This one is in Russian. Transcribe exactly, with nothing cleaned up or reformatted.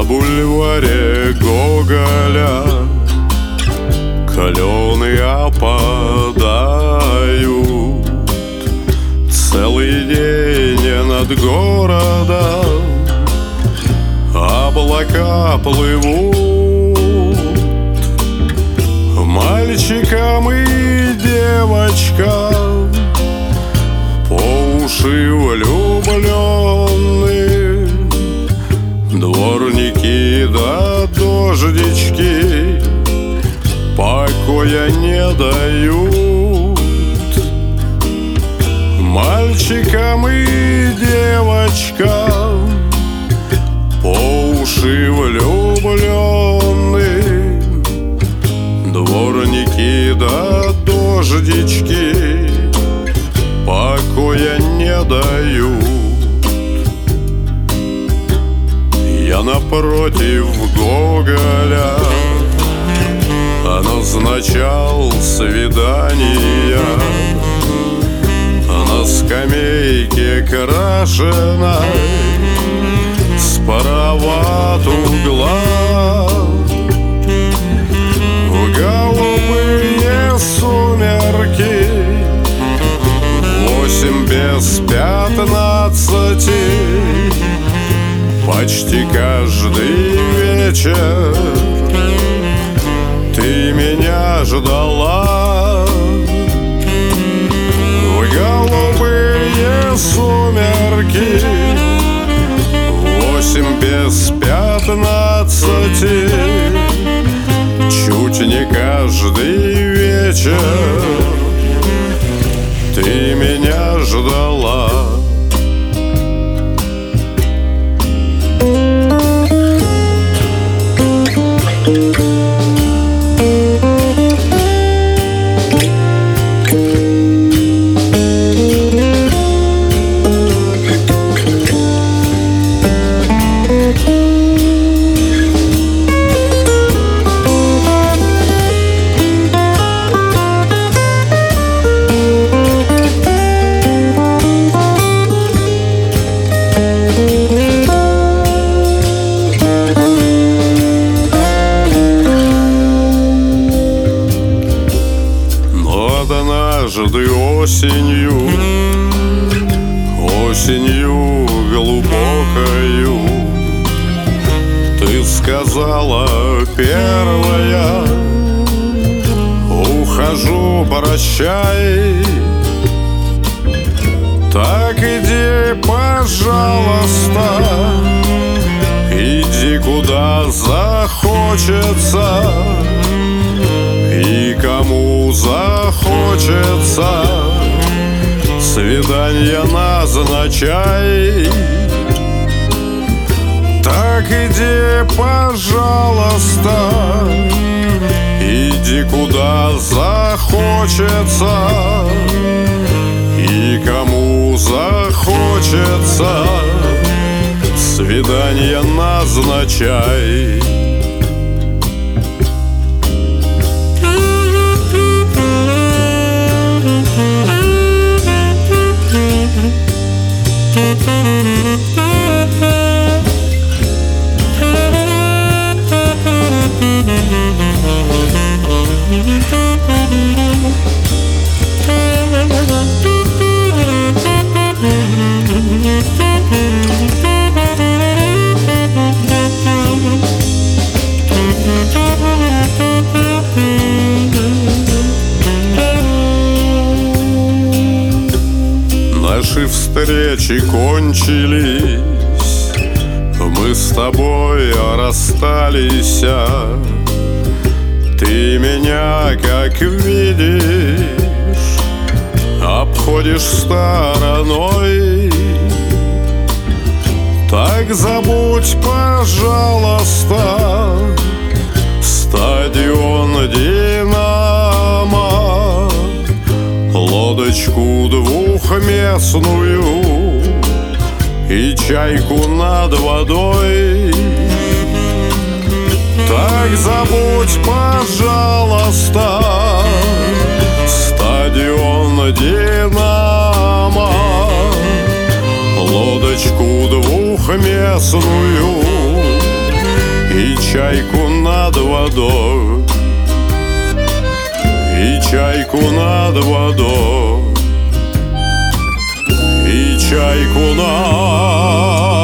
бульваре Гоголя клены опадают. Целый день над городом облака плывут. Мальчикам и девочкам по уши влюбленные, дворники да дождички покоя не дают. Мальчикам и девочкам по уши влюбленные, дворники да дождички покоя не дают. Я напротив Гоголя назначал свидания на скамейке крашеной справа от угла. В голубые сумерки восемь без пятнадцати почти каждый вечер ты меня ждала. В голубые сумерки восемь без пятнадцати чуть не каждый вечер ты меня ждала. Однажды осенью, осенью глубокою, ты сказала первая: ухожу, прощай. Так иди, пожалуйста, иди куда захочется. И кому захочется, свидание назначай. Так иди, пожалуйста, иди куда захочется. И кому захочется, свидание назначай. Наши встречи кончились, мы с тобой расстались. Ты меня, как видишь, обходишь стороной. Так забудь, пожалуйста, стадион «Динамо», лодочку двухместную и чайку над водой. Так забудь, пожалуйста, стадион «Динамо», лодочку двухместную чайку над водой, и чайку над водой, и чайку над